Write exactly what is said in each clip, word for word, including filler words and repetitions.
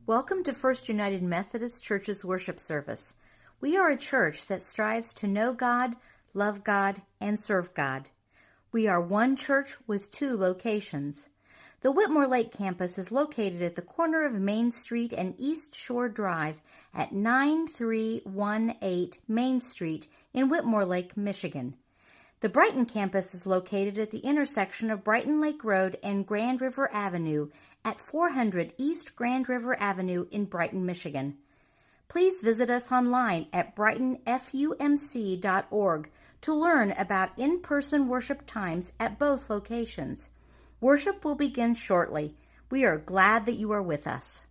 Welcome to First United Methodist Church's worship service. We are a church that strives to know God, love God, and serve God. We are one church with two locations. The Whitmore Lake campus is located at the corner of Main Street and East Shore Drive at nine three one eight Main Street in Whitmore Lake, Michigan. The Brighton campus is located at the intersection of Brighton Lake Road and Grand River Avenue at four hundred East Grand River Avenue in Brighton, Michigan. Please visit us online at brighton f u m c dot org to learn about in-person worship times at both locations. Worship will begin shortly. We are glad that you are with us.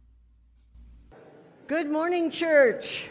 Good morning, church.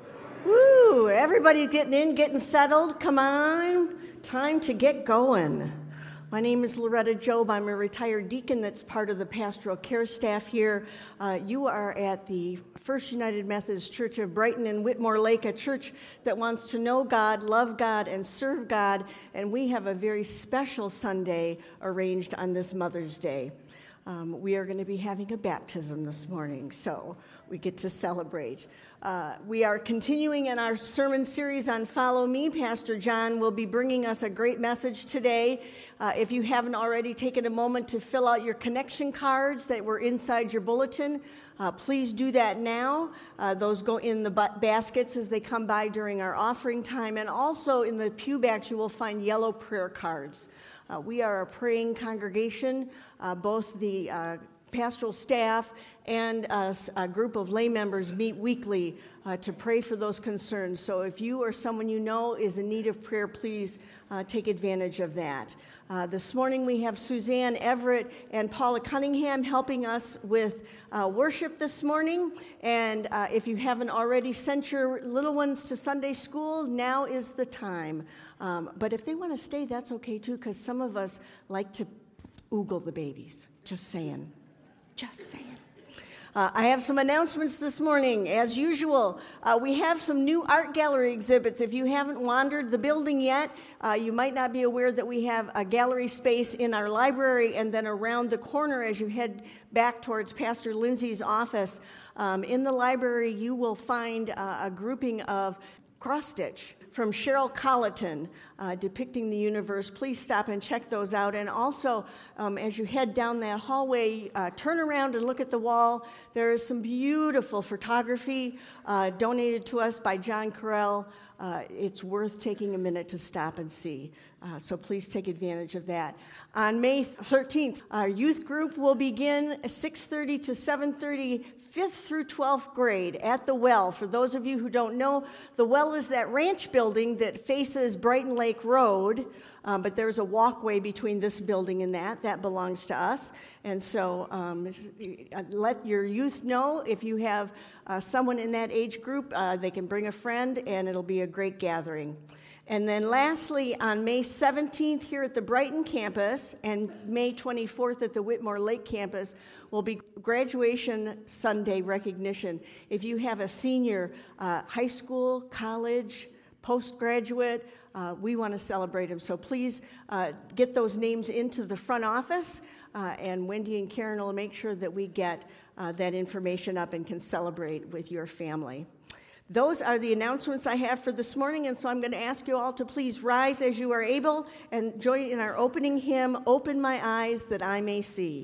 Woo! Everybody getting in, getting settled. Come on. Time to get going. My name is Loretta Job. I'm a retired deacon that's part of the pastoral care staff here. Uh, you are at the First United Methodist Church of Brighton and Whitmore Lake, a church that wants to know God, love God, and serve God. And we have a very special Sunday arranged on this Mother's Day. Um, we are going to be having a baptism this morning, so we get to celebrate. Uh, we are continuing in our sermon series on Follow Me. Pastor John will be bringing us a great message today. Uh, if you haven't already taken a moment to fill out your connection cards that were inside your bulletin, uh, please do that now. Uh, those go in the baskets as they come by during our offering time, and also in the pew backs you will find yellow prayer cards. Uh, we are a praying congregation. Uh, both the uh, pastoral staff and uh, a group of lay members meet weekly uh, to pray for those concerns. So if you or someone you know is in need of prayer, please uh, take advantage of that. Uh, this morning we have Suzanne Everett and Paula Cunningham helping us with uh, worship this morning. And uh, if you haven't already sent your little ones to Sunday school, now is the time. Um, but if they want to stay, that's okay too, because some of us like to oogle the babies. Just saying. Just saying. Uh, I have some announcements this morning. As usual, uh, we have some new art gallery exhibits. If you haven't wandered the building yet, uh, you might not be aware that we have a gallery space in our library, and then around the corner as you head back towards Pastor Lindsay's office. Um, in the library, you will find uh, a grouping of cross-stitch from Cheryl Colleton, uh, depicting the universe. Please stop and check those out. And also, um, as you head down that hallway, uh, turn around and look at the wall. There is some beautiful photography uh, donated to us by John Carell. Uh, it's worth taking a minute to stop and see. Uh, so please take advantage of that. On May thirteenth, our youth group will begin six thirty to seven thirty, fifth through twelfth grade at the Well. For those of you who don't know, the Well is that ranch building that faces Brighton Lake Road, um, but there's a walkway between this building and that. That belongs to us. And so um, let your youth know if you have uh, someone in that age group, uh, they can bring a friend, and it'll be a great gathering. And then lastly, on May seventeenth here at the Brighton campus and May twenty-fourth at the Whitmore Lake campus will be graduation Sunday recognition. If you have a senior, uh, high school, college, postgraduate, uh, we want to celebrate them. So please uh, get those names into the front office, uh, and Wendy and Karen will make sure that we get uh, that information up and can celebrate with your family. Those are the announcements I have for this morning, and so I'm going to ask you all to please rise as you are able and join in our opening hymn, Open My Eyes That I May See.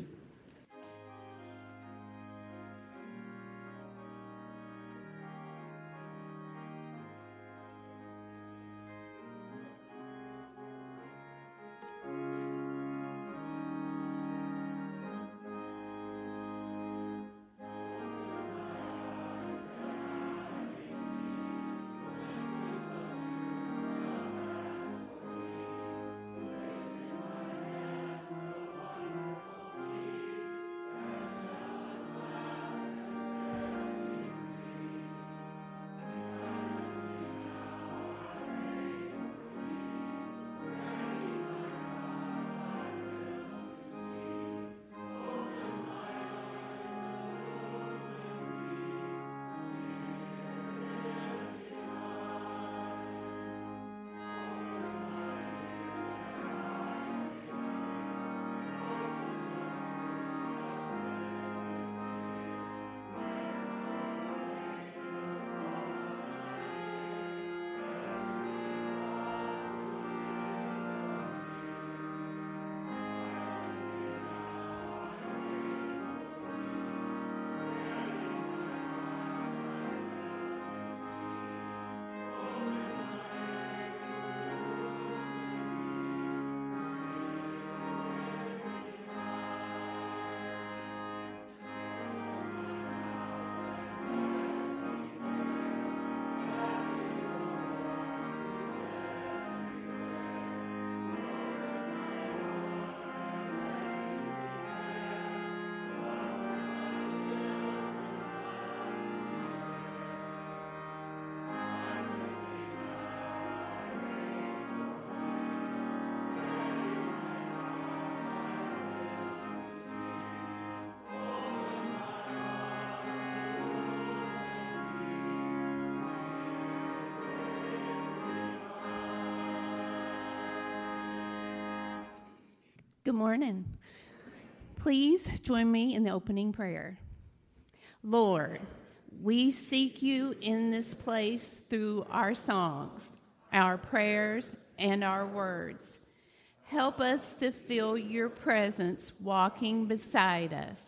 Good morning. Please join me in the opening prayer. Lord, we seek you in this place through our songs, our prayers, and our words. Help us to feel your presence walking beside us.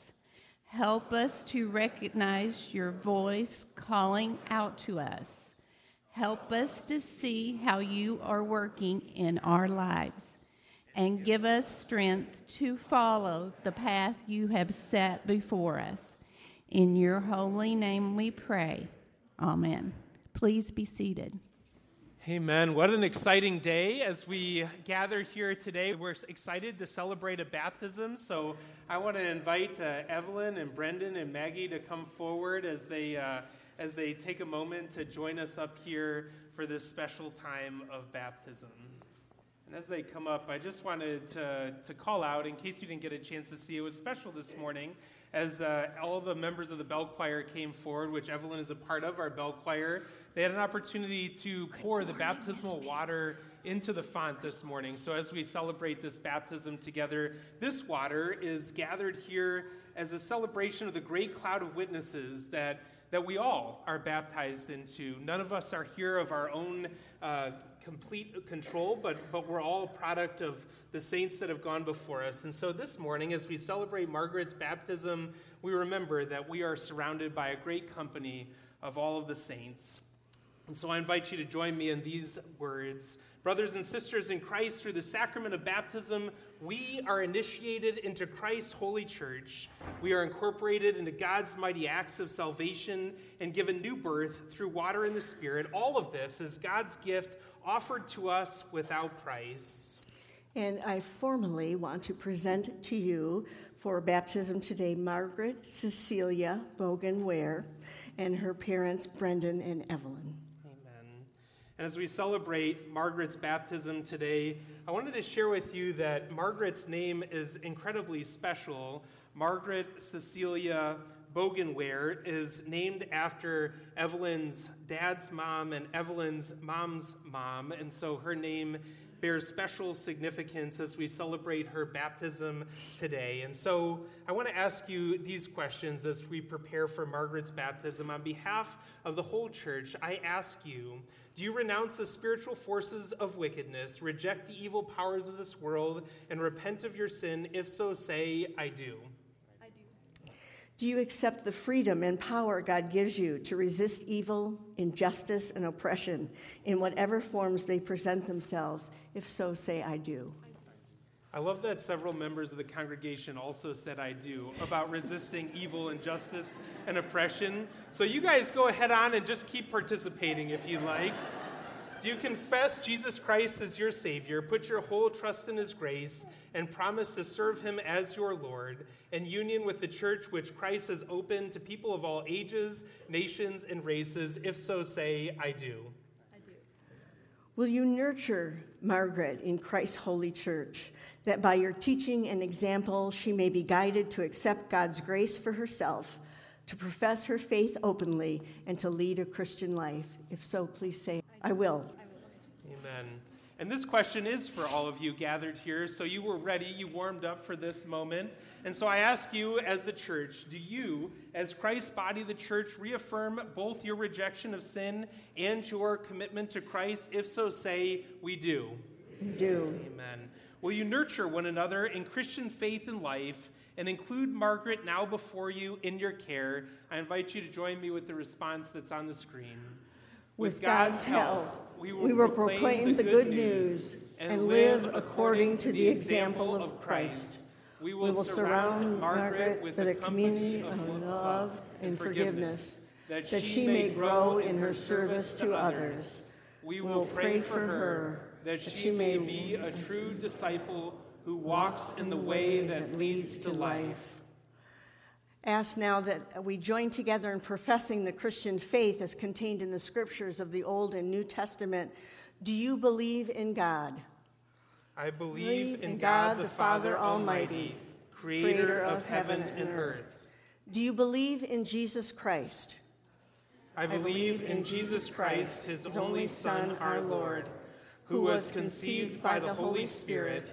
Help us to recognize your voice calling out to us. Help us to see how you are working in our lives. And give us strength to follow the path you have set before us. In your holy name we pray. Amen. Please be seated. Amen. What an exciting day as we gather here today. We're excited to celebrate a baptism. So I want to invite uh, Evelyn and Brendan and Maggie to come forward as they uh, as they take a moment to join us up here for this special time of baptism. And as they come up, I just wanted to, to call out, in case you didn't get a chance to see, it was special this morning as uh, all the members of the bell choir came forward, which Evelyn is a part of, our bell choir. They had an opportunity to pour the baptismal water into the font this morning. So as we celebrate this baptism together, this water is gathered here as a celebration of the great cloud of witnesses that that we all are baptized into. None of us are here of our own uh, complete control, but, but we're all a product of the saints that have gone before us. And so this morning, as we celebrate Margaret's baptism, we remember that we are surrounded by a great company of all of the saints. And so I invite you to join me in these words. Brothers and sisters in Christ, through the sacrament of baptism, we are initiated into Christ's holy church. We are incorporated into God's mighty acts of salvation and given new birth through water and the Spirit. All of this is God's gift offered to us without price. And I formally want to present to you for baptism today Margaret Cecilia Bogan Ware and her parents Brendan and Evelyn. And as we celebrate Margaret's baptism today, I wanted to share with you that Margaret's name is incredibly special. Margaret Cecilia Bogan Ware is named after Evelyn's dad's mom and Evelyn's mom's mom, and so her name bears special significance as we celebrate her baptism today. And so I want to ask you these questions as we prepare for Margaret's baptism. On behalf of the whole church, I ask you, do you renounce the spiritual forces of wickedness, reject the evil powers of this world, and repent of your sin? If so, say, I do. I do. Do you accept the freedom and power God gives you to resist evil, injustice, and oppression in whatever forms they present themselves? If so, say, I do. I love that several members of the congregation also said I do about resisting evil, injustice, and oppression. So you guys go ahead on and just keep participating if you like. Do you confess Jesus Christ as your Savior, put your whole trust in His grace, and promise to serve Him as your Lord, in union with the church which Christ has opened to people of all ages, nations, and races? If so, say, I do. I do. Will you nurture Margaret in Christ's holy church, that by your teaching and example she may be guided to accept God's grace for herself, to profess her faith openly, and to lead a Christian life? If so, please say, I will. Amen. And this question is for all of you gathered here, so you were ready, you warmed up for this moment. And so I ask you as the church, do you, as Christ's body, the church, reaffirm both your rejection of sin and your commitment to Christ? If so, say, we do. We do. Amen. Will you nurture one another in Christian faith and life and include Margaret now before you in your care? I invite you to join me with the response that's on the screen. With, with God's help, we will, we will proclaim, proclaim the good news and live according to the example of Christ. We will, we will surround Margaret with a community of love and forgiveness, that she may grow in her service to others. We will pray for her, that she may be a true disciple who walks in the way that leads to life. Ask now that we join together in professing the Christian faith as contained in the scriptures of the Old and New Testament. Do you believe in God? I believe in God the Father Almighty, creator of heaven and earth. Do you believe in Jesus Christ? I believe in Jesus Christ, His only Son, our Lord, who was conceived by the Holy Spirit,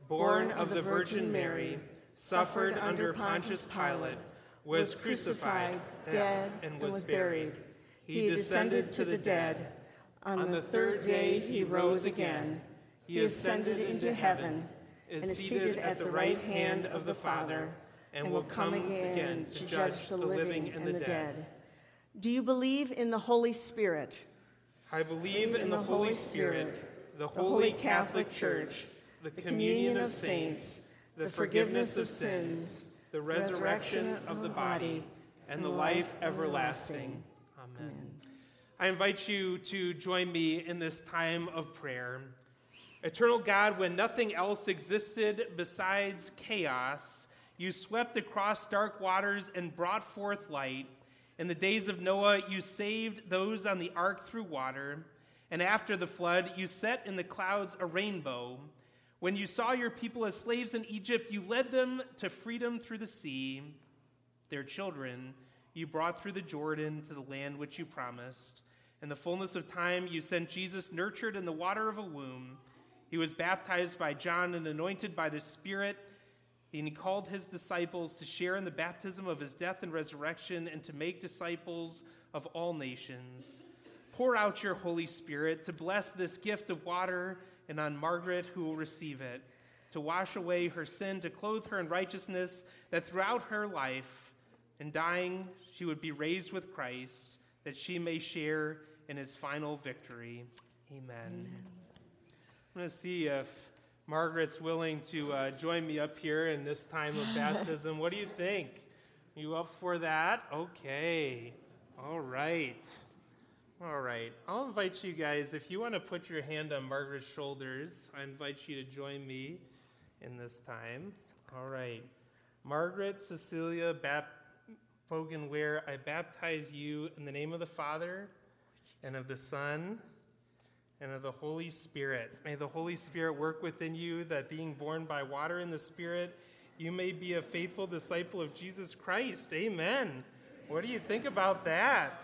born of the Virgin Mary, suffered under Pontius Pilate, was crucified, dead, and was buried. He descended to the dead. On the third day he rose again. He ascended into heaven, and is seated at the right hand of the Father, and will come again to judge the living and the dead. Do you believe in the Holy Spirit? I believe in the Holy Spirit, the Holy Catholic Church, the communion of saints, the forgiveness of sins, the resurrection of the body, and the life everlasting. Amen. I invite you to join me in this time of prayer. Eternal God, when nothing else existed besides chaos, you swept across dark waters and brought forth light. In the days of Noah, you saved those on the ark through water, and after the flood, you set in the clouds a rainbow. When you saw your people as slaves in Egypt, you led them to freedom through the sea. Their children you brought through the Jordan to the land which you promised. In the fullness of time, you sent Jesus, nurtured in the water of a womb. He was baptized by John and anointed by the Spirit, and he called his disciples to share in the baptism of his death and resurrection and to make disciples of all nations. Pour out your Holy Spirit to bless this gift of water and on Margaret who will receive it, to wash away her sin, to clothe her in righteousness, that throughout her life, in dying, she would be raised with Christ, that she may share in his final victory. Amen. Amen. I'm going to see if Margaret's willing to uh, join me up here in this time of baptism. What do you think? Are you up for that? Okay. All right. All right. I'll invite you guys, if you want to put your hand on Margaret's shoulders, I invite you to join me in this time. All right. Margaret Cecilia Bap- Fogenware, I baptize you in the name of the Father and of the Son and of the Holy Spirit. May the Holy Spirit work within you, that being born by water and the Spirit, you may be a faithful disciple of Jesus Christ. Amen. What do you think about that?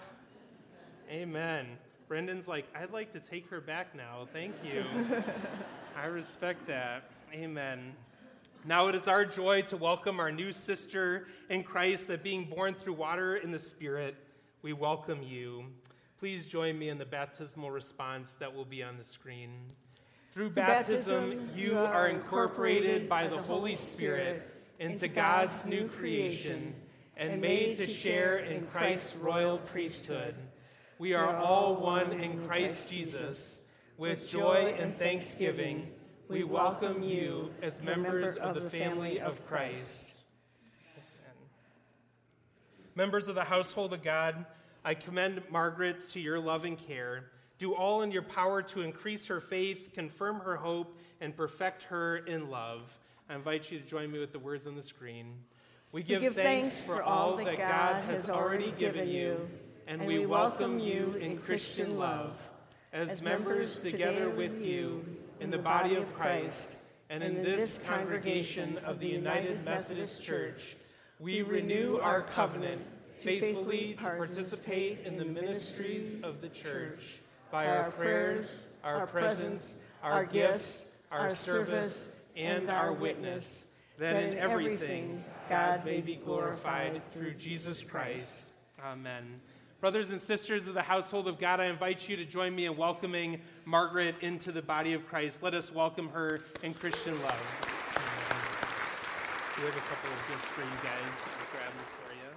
Amen. Brendan's like, I'd like to take her back now. Thank you. I respect that. Amen. Now it is our joy to welcome our new sister in Christ, that being born through water in the Spirit, we welcome you. Please join me in the baptismal response that will be on the screen. Through baptism, baptism you are incorporated by the Holy Spirit into God's new creation and made to share in Christ's royal priesthood. We are all one in Christ Jesus. With joy and thanksgiving, we welcome you as members of the family of Christ. Members of the household of God, I commend Margaret to your loving care. Do all in your power to increase her faith, confirm her hope, and perfect her in love. I invite you to join me with the words on the screen. We give, we give thanks for all that God has already given you, and, and we welcome you in Christian love. As members together with you in the body of Christ and in this congregation of the United Methodist Church, we renew our covenant faithfully to participate in the ministries of the church by our prayers, our presence, our gifts, our service, and our witness, that in everything God may be glorified through Jesus Christ. Amen. Brothers and sisters of the household of God, I invite you to join me in welcoming Margaret into the body of Christ. Let us welcome her in Christian love. So we have a couple of gifts for you guys. I'll grab them for you.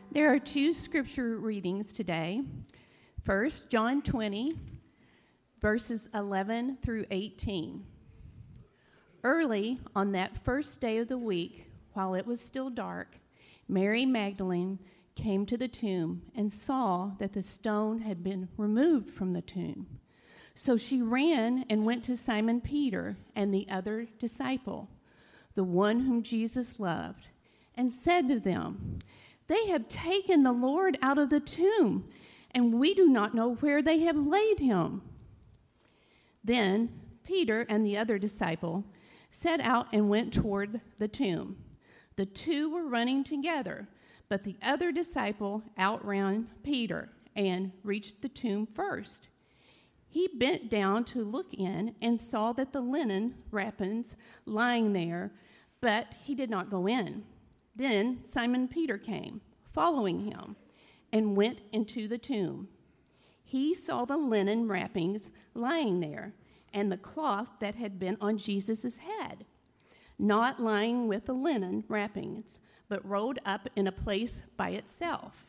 There are two scripture readings today. First, John twenty, verses eleven through eighteen. Early on that first day of the week, while it was still dark, Mary Magdalene came to the tomb and saw that the stone had been removed from the tomb. So she ran and went to Simon Peter and the other disciple, the one whom Jesus loved, and said to them, "They have taken the Lord out of the tomb, and we do not know where they have laid him." Then Peter and the other disciple set out and went toward the tomb. The two were running together, but the other disciple outran Peter and reached the tomb first. He bent down to look in and saw that the linen wrappings lying there, but he did not go in. Then Simon Peter came, following him, and went into the tomb. He saw the linen wrappings lying there, and the cloth that had been on Jesus' head, not lying with the linen wrappings, but rolled up in a place by itself.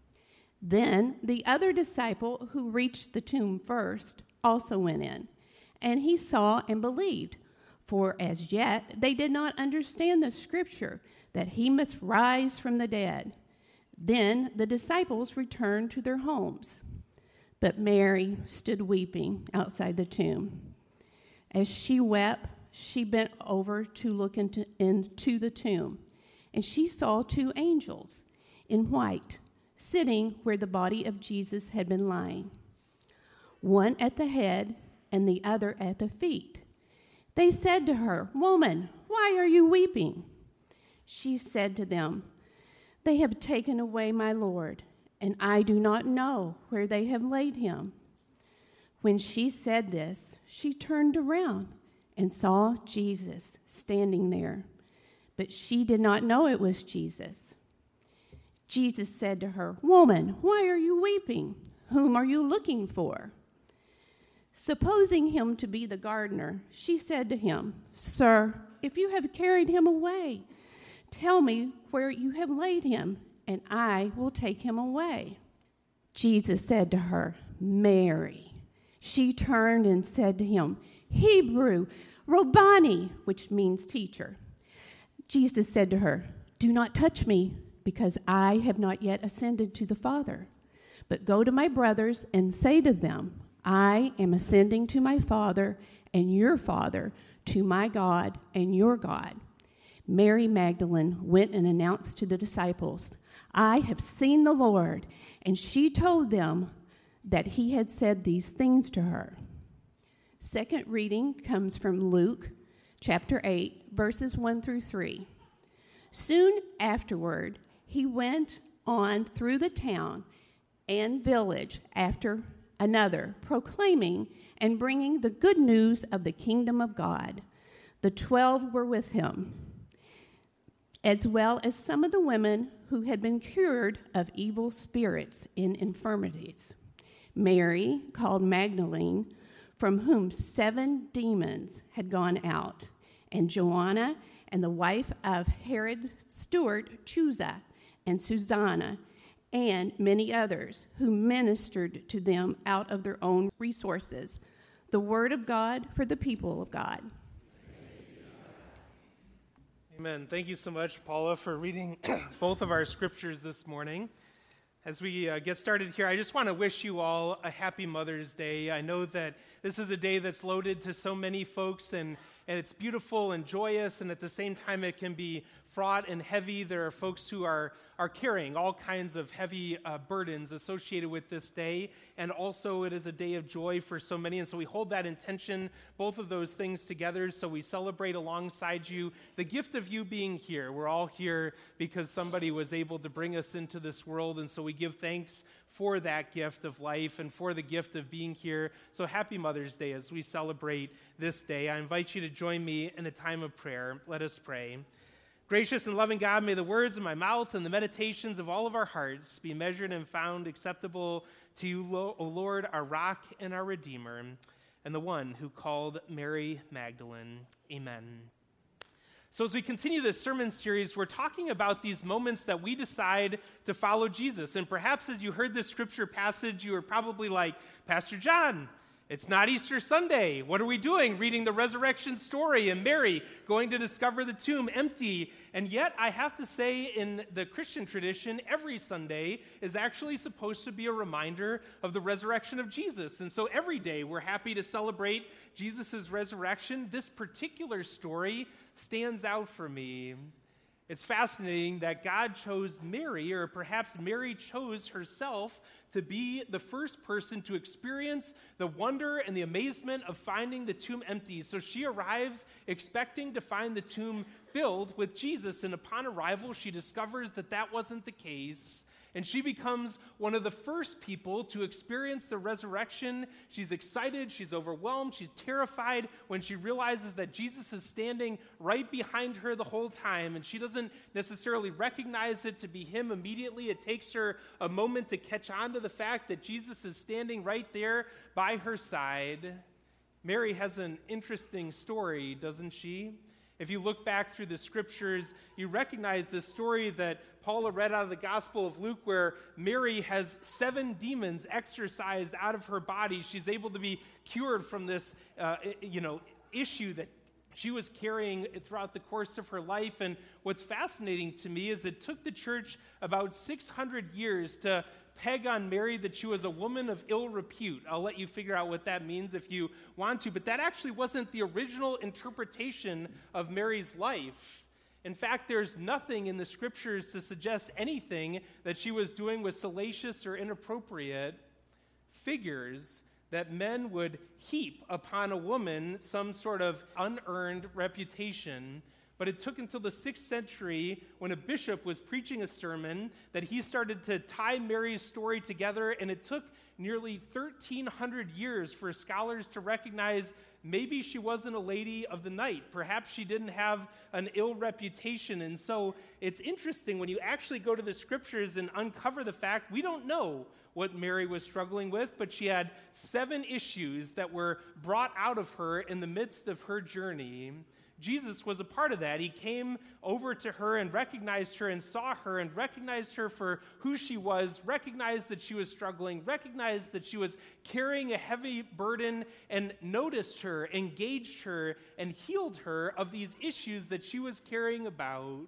Then the other disciple who reached the tomb first also went in, and he saw and believed, for as yet they did not understand the scripture that he must rise from the dead. Then the disciples returned to their homes, but Mary stood weeping outside the tomb. As she wept, she bent over to look into, into the tomb, and she saw two angels in white, sitting where the body of Jesus had been lying, one at the head and the other at the feet. They said to her, "Woman, why are you weeping?" She said to them, "They have taken away my Lord, and I do not know where they have laid him." When she said this, she turned around and saw Jesus standing there, but she did not know it was Jesus. Jesus said to her, "Woman, why are you weeping? Whom are you looking for?" Supposing him to be the gardener, she said to him, "Sir, if you have carried him away, tell me where you have laid him, and I will take him away." Jesus said to her, "Mary." She turned and said to him, Hebrew, Rabboni, which means teacher. Jesus said to her, "Do not touch me, because I have not yet ascended to the Father. But go to my brothers and say to them, I am ascending to my Father and your Father, to my God and your God." Mary Magdalene went and announced to the disciples, "I have seen the Lord," and she told them that he had said these things to her. Second reading comes from Luke chapter eight, verses one through three. Soon afterward, he went on through the town and village after another, proclaiming and bringing the good news of the kingdom of God. The twelve were with him, as well as some of the women who had been cured of evil spirits in infirmities. Mary, called Magdalene, from whom seven demons had gone out, and Joanna, and the wife of Herod's steward Chuza, and Susanna, and many others who ministered to them out of their own resources. The word of God for the people of God. Amen. Thank you so much, Paula, for reading both of our scriptures this morning. As we uh, get started here, I just want to wish you all a happy Mother's Day. I know that this is a day that's loaded to so many folks, and, and it's beautiful and joyous, and at the same time it can be fraught and heavy. There are folks who are, are carrying all kinds of heavy uh, burdens associated with this day, and also it is a day of joy for so many, and so we hold that intention, both of those things together, so we celebrate alongside you the gift of you being here. We're all here because somebody was able to bring us into this world, and so we give thanks for that gift of life and for the gift of being here. So happy Mother's Day as we celebrate this day. I invite you to join me in a time of prayer. Let us pray. Gracious and loving God, may the words of my mouth and the meditations of all of our hearts be measured and found acceptable to you, O Lord, our rock and our Redeemer, and the one who called Mary Magdalene. Amen. So as we continue this sermon series, we're talking about these moments that we decide to follow Jesus. And perhaps as you heard this scripture passage, you were probably like, Pastor John, it's not Easter Sunday. What are we doing? Reading the resurrection story and Mary going to discover the tomb empty. And yet, I have to say, in the Christian tradition, every Sunday is actually supposed to be a reminder of the resurrection of Jesus. And so every day we're happy to celebrate Jesus' resurrection. This particular story stands out for me. It's fascinating that God chose Mary, or perhaps Mary chose herself, to be the first person to experience the wonder and the amazement of finding the tomb empty. So she arrives expecting to find the tomb filled with Jesus, and upon arrival, she discovers that that wasn't the case. And she becomes one of the first people to experience the resurrection. She's excited, she's overwhelmed, she's terrified when she realizes that Jesus is standing right behind her the whole time, and she doesn't necessarily recognize it to be him immediately. It takes her a moment to catch on to the fact that Jesus is standing right there by her side. Mary has an interesting story, doesn't she? If you look back through the scriptures, you recognize the story that Paula read out of the Gospel of Luke, where Mary has seven demons exorcised out of her body. She's able to be cured from this, uh, you know, issue that she was carrying throughout the course of her life. And what's fascinating to me is it took the church about six hundred years to peg on Mary that she was a woman of ill repute. I'll let you figure out what that means if you want to, but that actually wasn't the original interpretation of Mary's life. In fact, there's nothing in the scriptures to suggest anything that she was doing was salacious or inappropriate. Figures that men would heap upon a woman some sort of unearned reputation. But it took until the sixth century, when a bishop was preaching a sermon, that he started to tie Mary's story together, and it took nearly thirteen hundred years for scholars to recognize maybe she wasn't a lady of the night. Perhaps she didn't have an ill reputation. And so it's interesting when you actually go to the scriptures and uncover the fact we don't know what Mary was struggling with, but she had seven issues that were brought out of her in the midst of her journey. Jesus was a part of that. He came over to her and recognized her and saw her and recognized her for who she was, recognized that she was struggling, recognized that she was carrying a heavy burden, and noticed her, engaged her, and healed her of these issues that she was carrying about.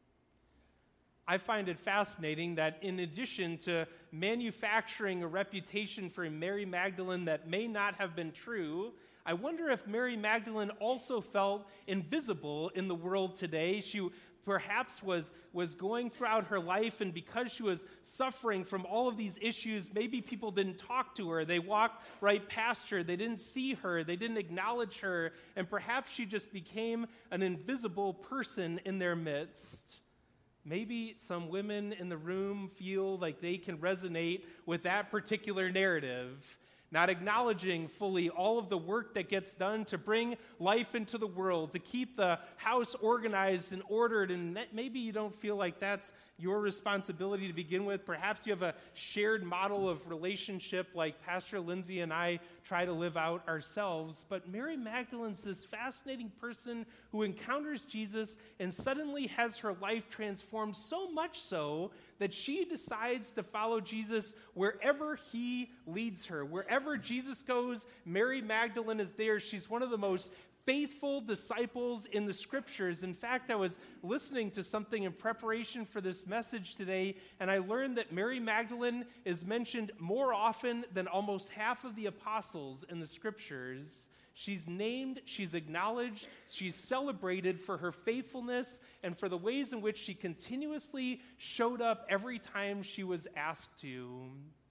I find it fascinating that in addition to manufacturing a reputation for Mary Magdalene that may not have been true, I wonder if Mary Magdalene also felt invisible in the world today. She perhaps was, was going throughout her life, and because she was suffering from all of these issues, maybe people didn't talk to her. They walked right past her. They didn't see her. They didn't acknowledge her. And perhaps she just became an invisible person in their midst. Maybe some women in the room feel like they can resonate with that particular narrative, not acknowledging fully all of the work that gets done to bring life into the world, to keep the house organized and ordered, and maybe you don't feel like that's your responsibility to begin with. Perhaps you have a shared model of relationship like Pastor Lindsay and I try to live out ourselves, but Mary Magdalene's this fascinating person who encounters Jesus and suddenly has her life transformed, so much so that she decides to follow Jesus wherever he leads her. Wherever Jesus goes, Mary Magdalene is there. She's one of the most faithful disciples in the scriptures. In fact, I was listening to something in preparation for this message today, and I learned that Mary Magdalene is mentioned more often than almost half of the apostles in the scriptures. She's named, she's acknowledged, she's celebrated for her faithfulness and for the ways in which she continuously showed up every time she was asked to.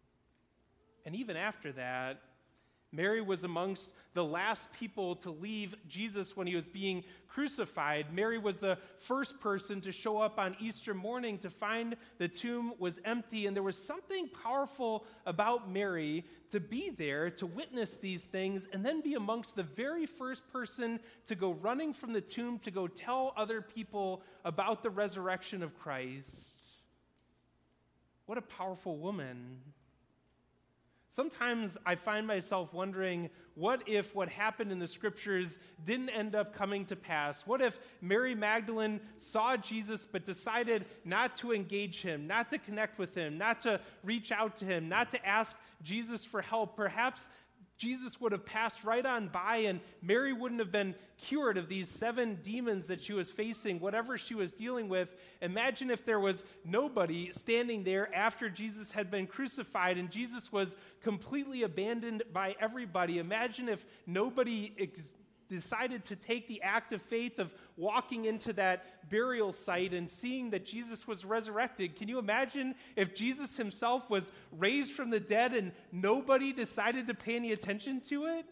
And even after that, Mary was amongst the last people to leave Jesus when he was being crucified. Mary was the first person to show up on Easter morning to find the tomb was empty. And there was something powerful about Mary to be there, to witness these things, and then be amongst the very first person to go running from the tomb to go tell other people about the resurrection of Christ. What a powerful woman. Sometimes I find myself wondering, what if what happened in the scriptures didn't end up coming to pass? What if Mary Magdalene saw Jesus but decided not to engage him, not to connect with him, not to reach out to him, not to ask Jesus for help? Perhaps Jesus would have passed right on by and Mary wouldn't have been cured of these seven demons that she was facing, whatever she was dealing with. Imagine if there was nobody standing there after Jesus had been crucified and Jesus was completely abandoned by everybody. Imagine if nobody ex- decided to take the act of faith of walking into that burial site and seeing that Jesus was resurrected. Can you imagine if Jesus himself was raised from the dead and nobody decided to pay any attention to it?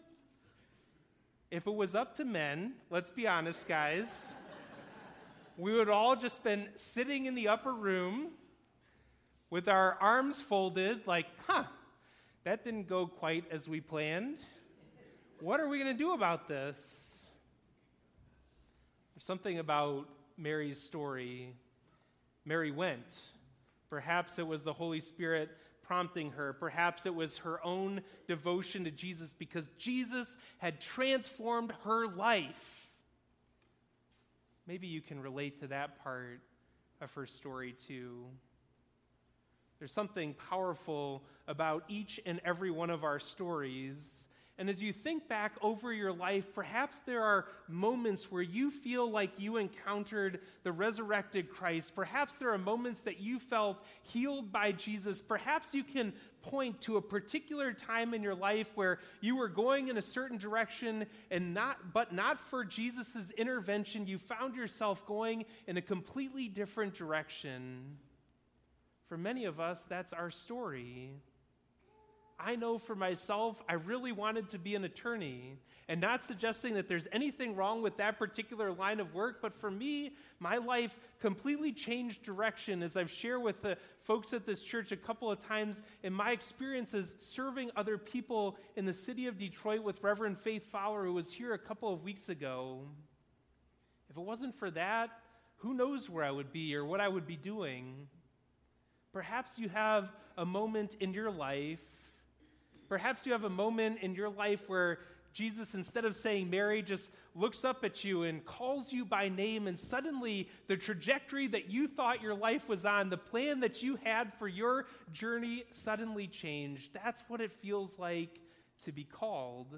If it was up to men, let's be honest, guys, we would all just been sitting in the upper room with our arms folded like, huh, that didn't go quite as we planned. What are we going to do about this? There's something about Mary's story. Mary went. Perhaps it was the Holy Spirit prompting her. Perhaps it was her own devotion to Jesus because Jesus had transformed her life. Maybe you can relate to that part of her story too. There's something powerful about each and every one of our stories. And as you think back over your life, perhaps there are moments where you feel like you encountered the resurrected Christ. Perhaps there are moments that you felt healed by Jesus. Perhaps you can point to a particular time in your life where you were going in a certain direction and not, but not for Jesus' intervention, you found yourself going in a completely different direction. For many of us, that's our story. I know for myself, I really wanted to be an attorney, and not suggesting that there's anything wrong with that particular line of work, but for me, my life completely changed direction as I've shared with the folks at this church a couple of times in my experiences serving other people in the city of Detroit with Reverend Faith Fowler, who was here a couple of weeks ago. If it wasn't for that, who knows where I would be or what I would be doing? Perhaps you have a moment in your life Perhaps you have a moment in your life where Jesus, instead of saying Mary, just looks up at you and calls you by name, and suddenly the trajectory that you thought your life was on, the plan that you had for your journey suddenly changed. That's what it feels like to be called.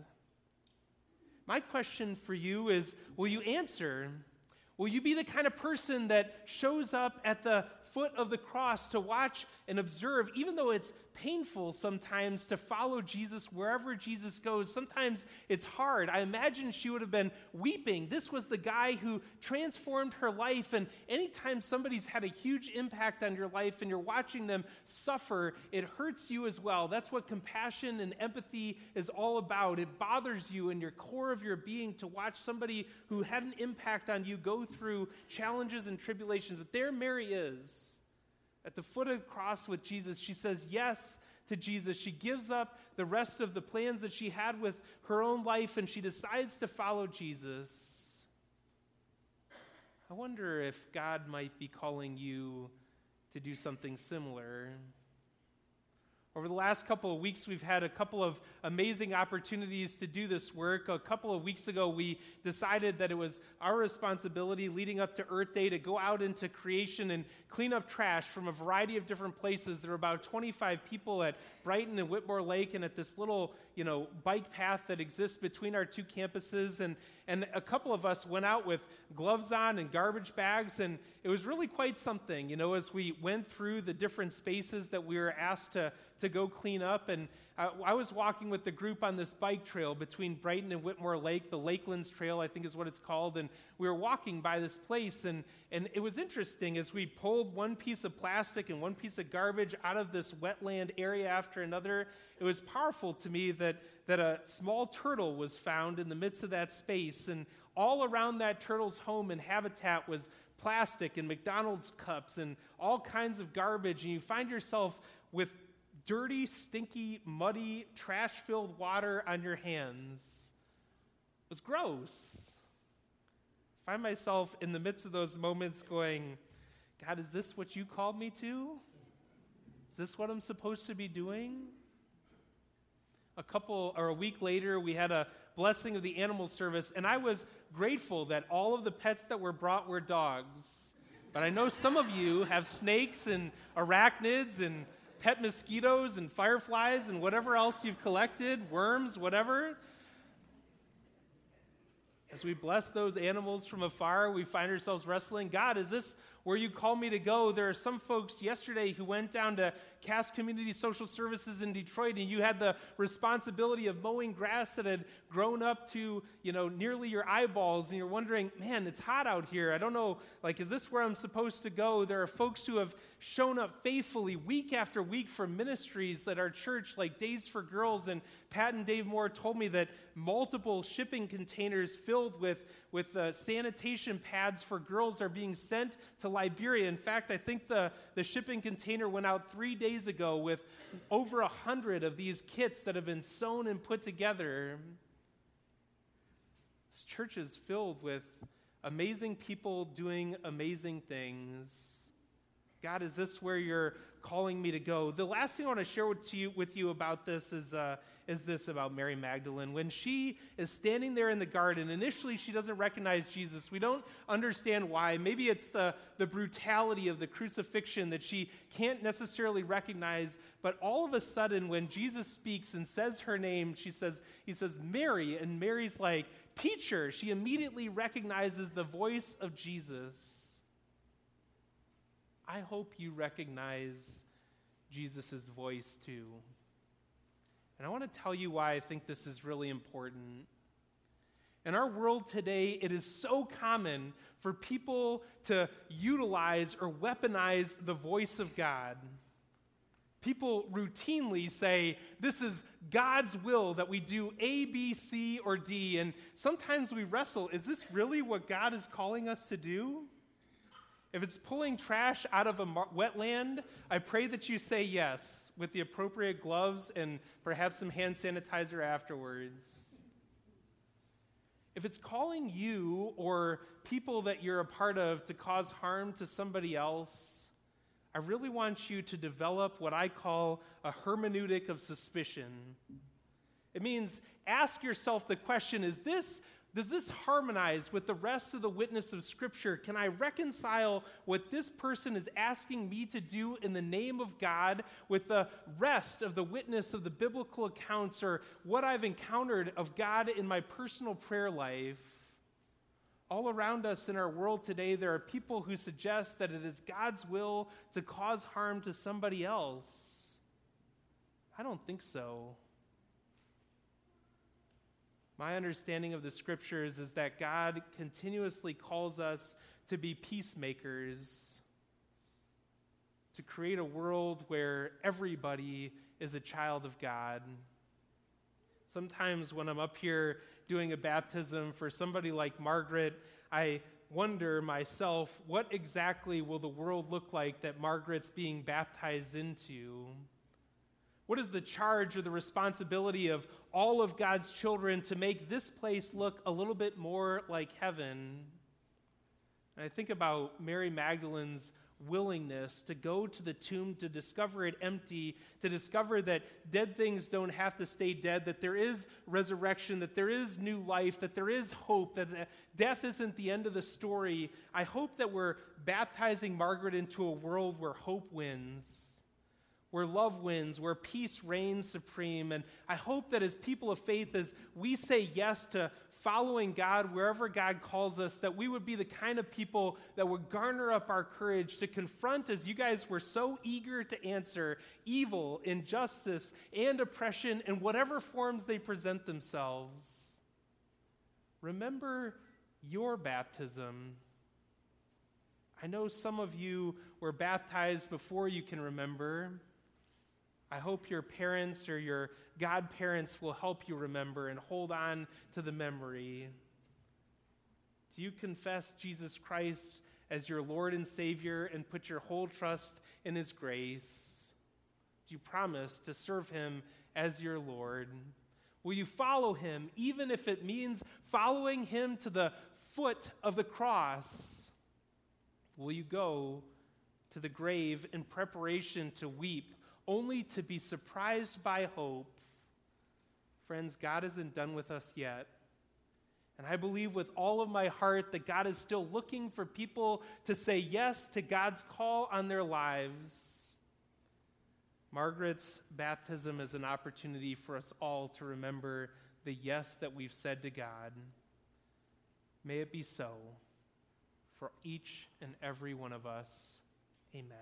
My question for you is, will you answer? Will you be the kind of person that shows up at the foot of the cross to watch and observe, even though it's painful sometimes to follow Jesus wherever Jesus goes? Sometimes it's hard. I imagine she would have been weeping. This was the guy who transformed her life, and anytime somebody's had a huge impact on your life and you're watching them suffer, it hurts you as well. That's what compassion and empathy is all about. It bothers you in your core of your being to watch somebody who had an impact on you go through challenges and tribulations. But there Mary is. At the foot of the cross with Jesus, she says yes to Jesus. She gives up the rest of the plans that she had with her own life, and she decides to follow Jesus. I wonder if God might be calling you to do something similar. Over the last couple of weeks, we've had a couple of amazing opportunities to do this work. A couple of weeks ago, we decided that it was our responsibility leading up to Earth Day to go out into creation and clean up trash from a variety of different places. There were about twenty-five people at Brighton and Whitmore Lake and at this little, you know, bike path that exists between our two campuses. And, and a couple of us went out with gloves on and garbage bags, and it was really quite something, you know, as we went through the different spaces that we were asked to, to go clean up. And I, I was walking with the group on this bike trail between Brighton and Whitmore Lake, the Lakelands Trail, I think is what it's called, and we were walking by this place, and, and it was interesting as we pulled one piece of plastic and one piece of garbage out of this wetland area after another. It was powerful to me that, that a small turtle was found in the midst of that space, and all around that turtle's home and habitat was plastic and McDonald's cups and all kinds of garbage, and you find yourself with dirty, stinky, muddy, trash-filled water on your hands. It was gross. I find myself in the midst of those moments going, God, is this what you called me to? Is this what I'm supposed to be doing? A couple or a week later, we had a blessing of the animal service, and I was grateful that all of the pets that were brought were dogs. But I know some of you have snakes and arachnids and pet mosquitoes and fireflies and whatever else you've collected, worms, whatever. As we bless those animals from afar, we find ourselves wrestling, God, is this where you call me to go? There are some folks yesterday who went down to Cass Community Social Services in Detroit, and you had the responsibility of mowing grass that had grown up to, you know, nearly your eyeballs, and you're wondering, man, it's hot out here. I don't know, like, is this where I'm supposed to go? There are folks who have shown up faithfully week after week for ministries at our church, like Days for Girls, and Pat and Dave Moore told me that multiple shipping containers filled with, with uh, sanitation pads for girls are being sent to Liberia. In fact, I think the, the shipping container went out three days ago with over a hundred of these kits that have been sewn and put together. This church is filled with amazing people doing amazing things. God, is this where you're calling me to go? The last thing I want to share with you, with you about this is, uh, is this about Mary Magdalene. When she is standing there in the garden, initially she doesn't recognize Jesus. We don't understand why. Maybe it's the, the brutality of the crucifixion that she can't necessarily recognize. But all of a sudden, when Jesus speaks and says her name, she says, he says, Mary, and Mary's like, teacher. She immediately recognizes the voice of Jesus. I hope you recognize Jesus' voice too. And I want to tell you why I think this is really important. In our world today, it is so common for people to utilize or weaponize the voice of God. People routinely say, this is God's will that we do A, B, C, or D. And sometimes we wrestle, is this really what God is calling us to do? If it's pulling trash out of a mar- wetland, I pray that you say yes with the appropriate gloves and perhaps some hand sanitizer afterwards. If it's calling you or people that you're a part of to cause harm to somebody else, I really want you to develop what I call a hermeneutic of suspicion. It means ask yourself the question, is this Does this harmonize with the rest of the witness of Scripture? Can I reconcile what this person is asking me to do in the name of God with the rest of the witness of the biblical accounts or what I've encountered of God in my personal prayer life? All around us in our world today, there are people who suggest that it is God's will to cause harm to somebody else. I don't think so. My understanding of the Scriptures is that God continuously calls us to be peacemakers, to create a world where everybody is a child of God. Sometimes when I'm up here doing a baptism for somebody like Margaret, I wonder myself, what exactly will the world look like that Margaret's being baptized into? What is the charge or the responsibility of all of God's children to make this place look a little bit more like heaven? And I think about Mary Magdalene's willingness to go to the tomb, to discover it empty, to discover that dead things don't have to stay dead, that there is resurrection, that there is new life, that there is hope, that death isn't the end of the story. I hope that we're baptizing Margaret into a world where hope wins, where love wins, where peace reigns supreme. And I hope that as people of faith, as we say yes to following God wherever God calls us, that we would be the kind of people that would garner up our courage to confront, as you guys were so eager to answer, evil, injustice, and oppression in whatever forms they present themselves. Remember your baptism. I know some of you were baptized before you can remember. I hope your parents or your godparents will help you remember and hold on to the memory. Do you confess Jesus Christ as your Lord and Savior and put your whole trust in His grace? Do you promise to serve Him as your Lord? Will you follow Him, even if it means following Him to the foot of the cross? Will you go to the grave in preparation to weep, only to be surprised by hope? Friends, God isn't done with us yet. And I believe with all of my heart that God is still looking for people to say yes to God's call on their lives. Margaret's baptism is an opportunity for us all to remember the yes that we've said to God. May it be so for each and every one of us. Amen.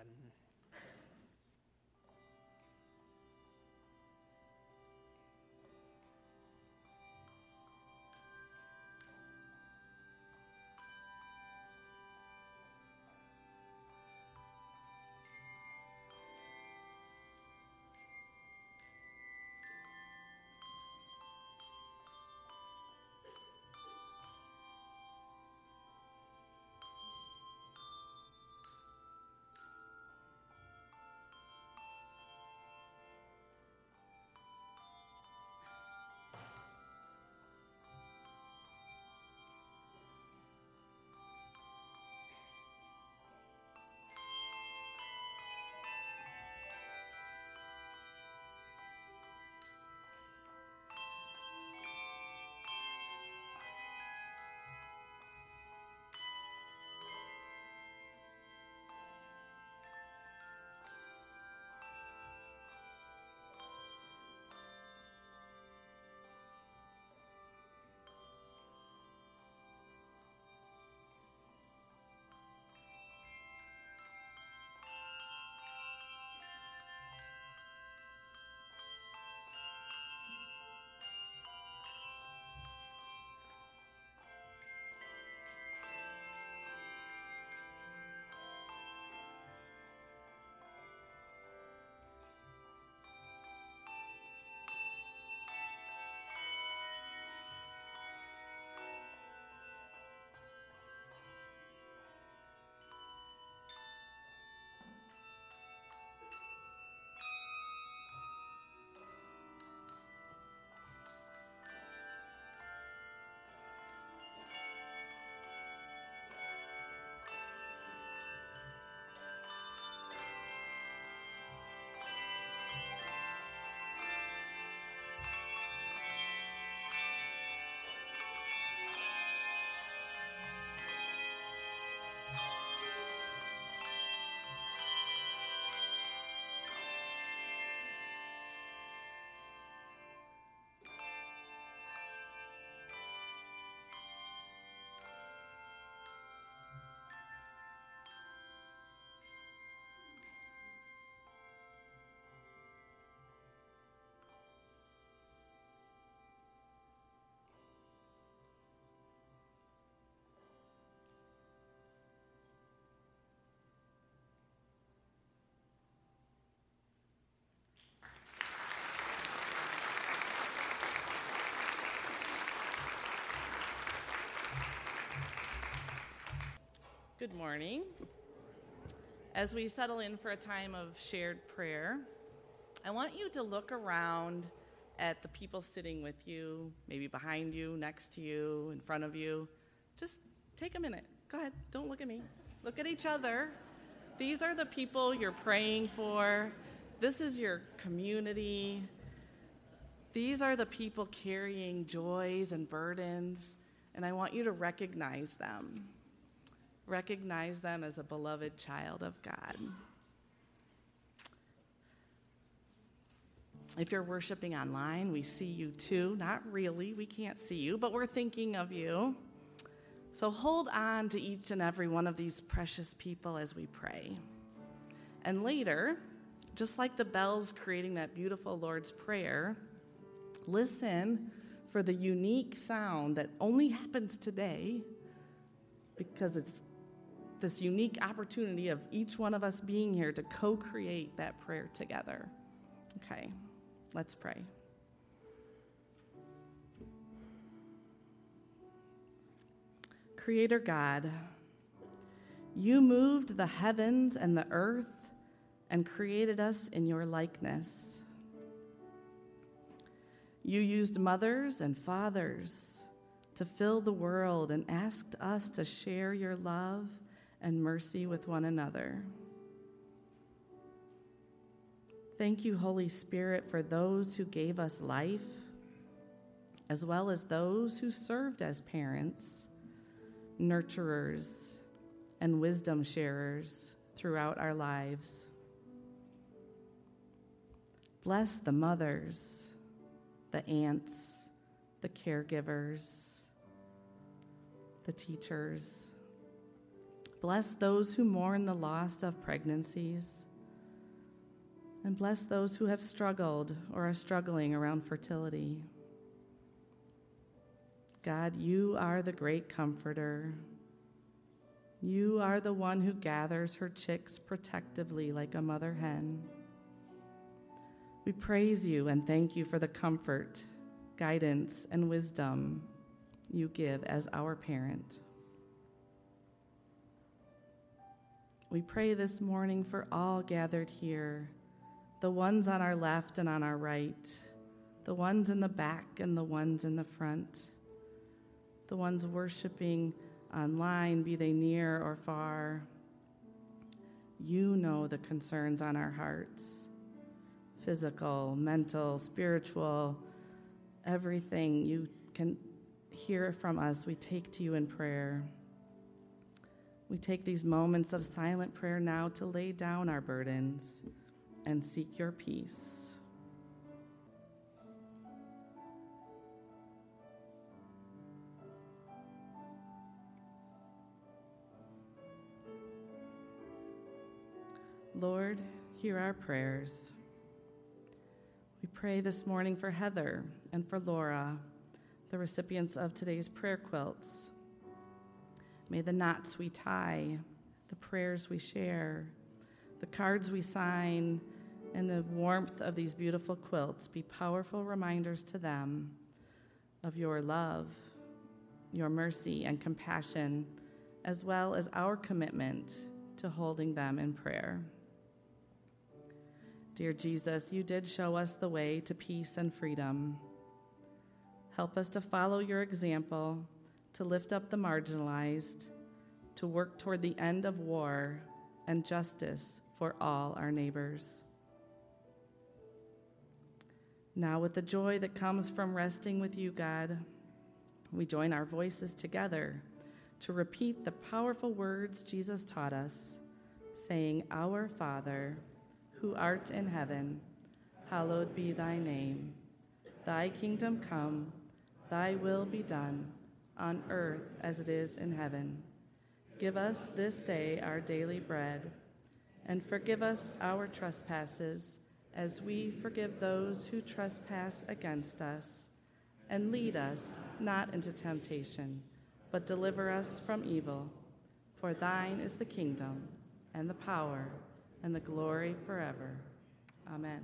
Good morning. As we settle in for a time of shared prayer, I want you to look around at the people sitting with you, maybe behind you, next to you, in front of you. Just take a minute. Go ahead. Don't look at me. Look at each other. These are the people you're praying for. This is your community. These are the people carrying joys and burdens, and I want you to recognize them. Recognize them as a beloved child of God. If you're worshiping online, we see you too. Not really, we can't see you, but we're thinking of you. So hold on to each and every one of these precious people as we pray. And later, just like the bells creating that beautiful Lord's Prayer, listen for the unique sound that only happens today because it's this unique opportunity of each one of us being here to co-create that prayer together. Okay, let's pray. Creator God, you moved the heavens and the earth and created us in your likeness. You used mothers and fathers to fill the world and asked us to share your love and mercy with one another. Thank you, Holy Spirit, for those who gave us life as well as those who served as parents, nurturers, and wisdom sharers throughout our lives. Bless the mothers, the aunts, the caregivers, the teachers. Bless those who mourn the loss of pregnancies. And bless those who have struggled or are struggling around fertility. God, you are the great comforter. You are the one who gathers her chicks protectively like a mother hen. We praise you and thank you for the comfort, guidance, and wisdom you give as our parent. We pray this morning for all gathered here, the ones on our left and on our right, the ones in the back and the ones in the front, the ones worshiping online, be they near or far. You know the concerns on our hearts, physical, mental, spiritual, everything you can hear from us, we take to you in prayer. We take these moments of silent prayer now to lay down our burdens and seek your peace. Lord, hear our prayers. We pray this morning for Heather and for Laura, the recipients of today's prayer quilts. May the knots we tie, the prayers we share, the cards we sign, and the warmth of these beautiful quilts be powerful reminders to them of your love, your mercy and compassion, as well as our commitment to holding them in prayer. Dear Jesus, you did show us the way to peace and freedom. Help us to follow your example, to lift up the marginalized, to work toward the end of war and justice for all our neighbors. Now, with the joy that comes from resting with you, God, we join our voices together to repeat the powerful words Jesus taught us, saying, Our Father, who art in heaven, hallowed be thy name. Thy kingdom come, thy will be done, on earth as it is in heaven. Give us this day our daily bread, and forgive us our trespasses, as we forgive those who trespass against us. And lead us not into temptation, but deliver us from evil. For thine is the kingdom, and the power, and the glory forever. Amen.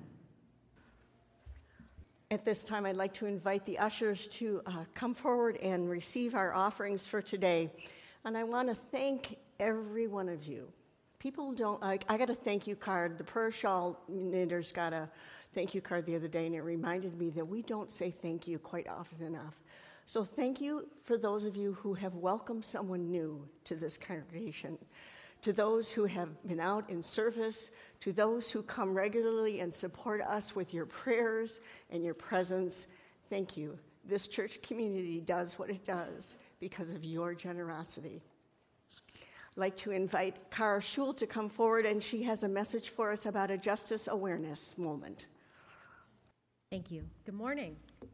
At this time, I'd like to invite the ushers to uh, come forward and receive our offerings for today. And I want to thank every one of you. People don't, I, I got a thank you card. The prayer shawl knitters got a thank you card the other day, and it reminded me that we don't say thank you quite often enough. So thank you for those of you who have welcomed someone new to this congregation, to those who have been out in service, to those who come regularly and support us with your prayers and your presence. Thank you. This church community does what it does because of your generosity. I'd like to invite Kara Schul to come forward, and she has a message for us about a justice awareness moment. Thank you. Good morning.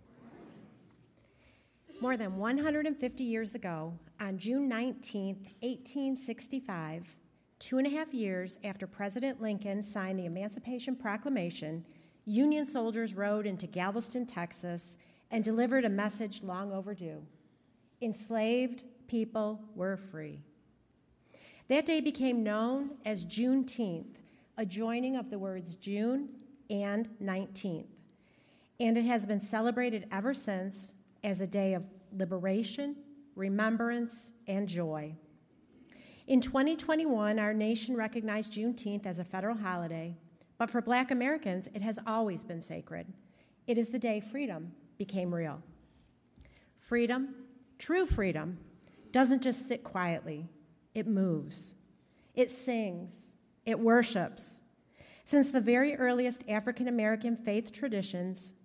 More than one hundred fifty years ago, on June nineteenth, eighteen sixty-five, two and a half years after President Lincoln signed the Emancipation Proclamation, Union soldiers rode into Galveston, Texas, and delivered a message long overdue. Enslaved people were free. That day became known as Juneteenth, a joining of the words June and nineteenth, and it has been celebrated ever since as a day of liberation, remembrance, and joy. In twenty twenty-one, our nation recognized Juneteenth as a federal holiday, but for Black Americans, it has always been sacred. It is the day freedom became real. Freedom, true freedom, doesn't just sit quietly. It moves. It sings. It worships. Since the very earliest African American faith traditions,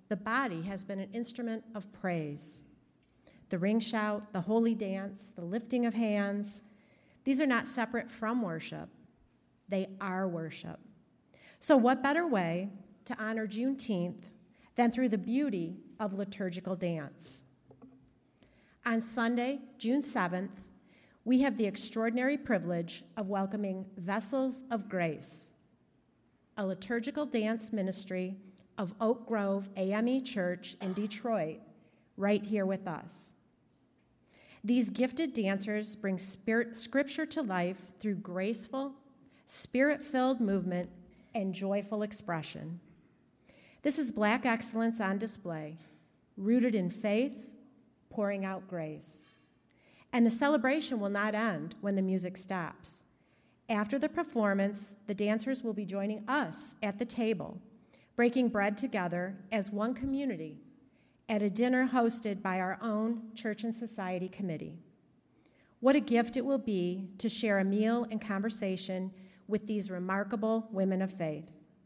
the body has been an instrument of praise. The ring shout, the holy dance, the lifting of hands, these are not separate from worship. They are worship. So what better way to honor Juneteenth than through the beauty of liturgical dance? On Sunday, June seventh, we have the extraordinary privilege of welcoming Vessels of Grace, a liturgical dance ministry of Oak Grove A M E Church in Detroit, right here with us. These gifted dancers bring spirit, scripture to life through graceful, spirit-filled movement and joyful expression. This is Black excellence on display, rooted in faith, pouring out grace. And the celebration will not end when the music stops. After the performance, the dancers will be joining us at the table, breaking bread together as one community at a dinner hosted by our own Church and Society Committee. What a gift it will be to share a meal and conversation with these remarkable women of faith.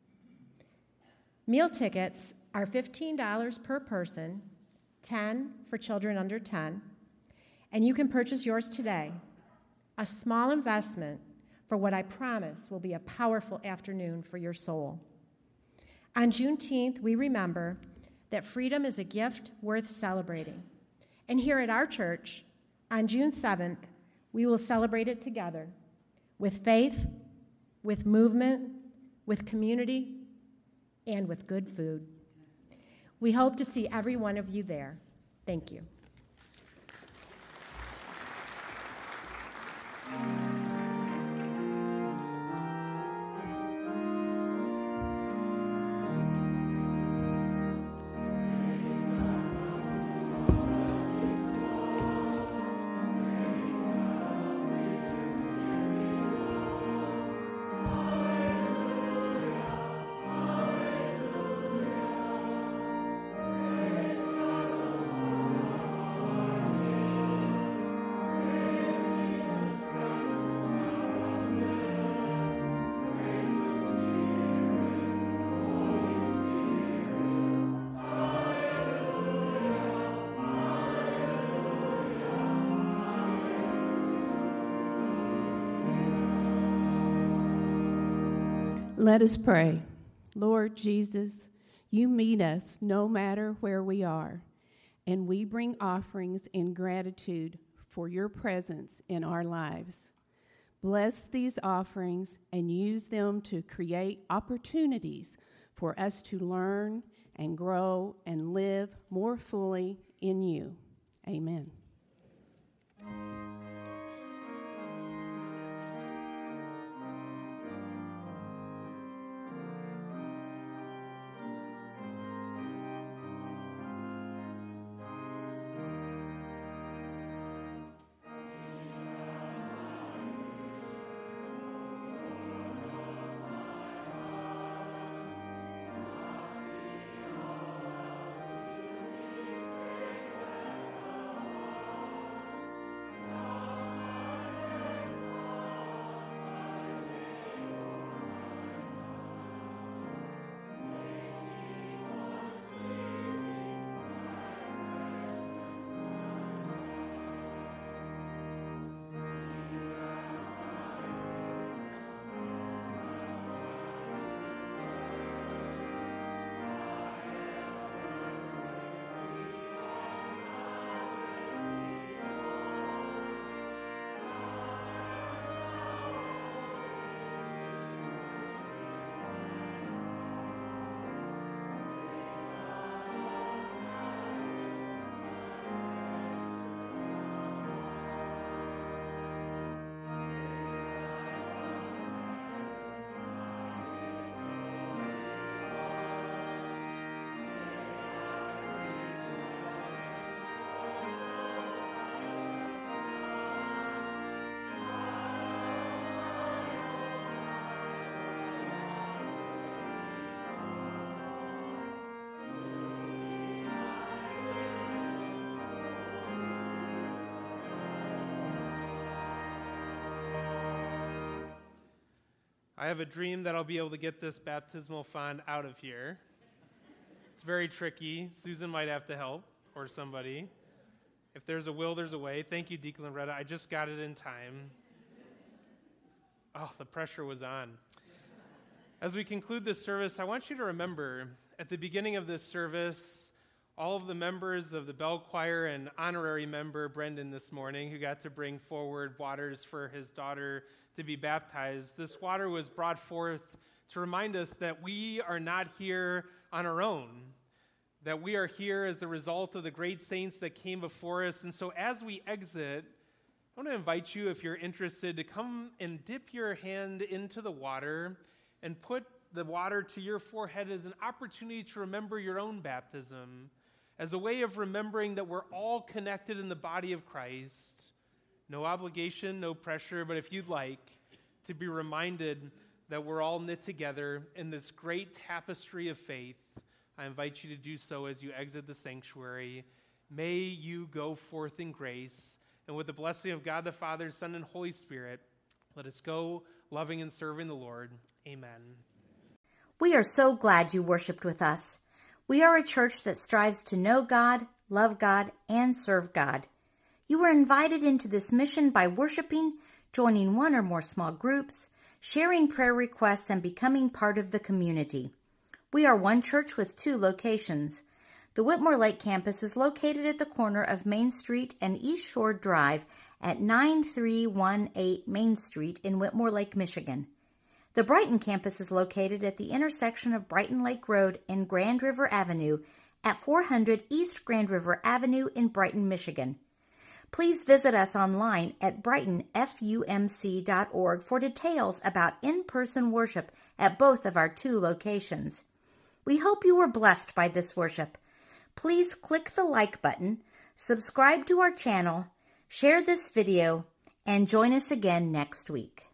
Meal tickets are fifteen dollars per person, ten dollars for children under ten, and you can purchase yours today, a small investment for what I promise will be a powerful afternoon for your soul. On Juneteenth, we remember that freedom is a gift worth celebrating. And here at our church, on June seventh, we will celebrate it together with faith, with movement, with community, and with good food. We hope to see every one of you there. Thank you. Let us pray. Lord Jesus, you meet us no matter where we are, and we bring offerings in gratitude for your presence in our lives. Bless these offerings and use them to create opportunities for us to learn and grow and live more fully in you. Amen. I have a dream that I'll be able to get this baptismal font out of here. It's very tricky. Susan might have to help, or somebody. If there's a will, there's a way. Thank you, Deacon Loretta. I just got it in time. Oh, the pressure was on. As we conclude this service, I want you to remember, at the beginning of this service, all of the members of the bell choir and honorary member Brendan this morning, who got to bring forward waters for his daughter to be baptized. This water was brought forth to remind us that we are not here on our own, that we are here as the result of the great saints that came before us. And so as we exit, I want to invite you, if you're interested, to come and dip your hand into the water and put the water to your forehead as an opportunity to remember your own baptism, as a way of remembering that we're all connected in the body of Christ. No obligation, no pressure, but if you'd like to be reminded that we're all knit together in this great tapestry of faith, I invite you to do so as you exit the sanctuary. May you go forth in grace, and with the blessing of God the Father, Son, and Holy Spirit, let us go loving and serving the Lord. Amen. We are so glad you worshiped with us. We are a church that strives to know God, love God, and serve God. You were invited into this mission by worshiping, joining one or more small groups, sharing prayer requests, and becoming part of the community. We are one church with two locations. The Whitmore Lake campus is located at the corner of Main Street and East Shore Drive at nine three one eight Main Street in Whitmore Lake, Michigan. The Brighton campus is located at the intersection of Brighton Lake Road and Grand River Avenue at four hundred East Grand River Avenue in Brighton, Michigan. Please visit us online at brighton f u m c dot org for details about in-person worship at both of our two locations. We hope you were blessed by this worship. Please click the like button, subscribe to our channel, share this video, and join us again next week.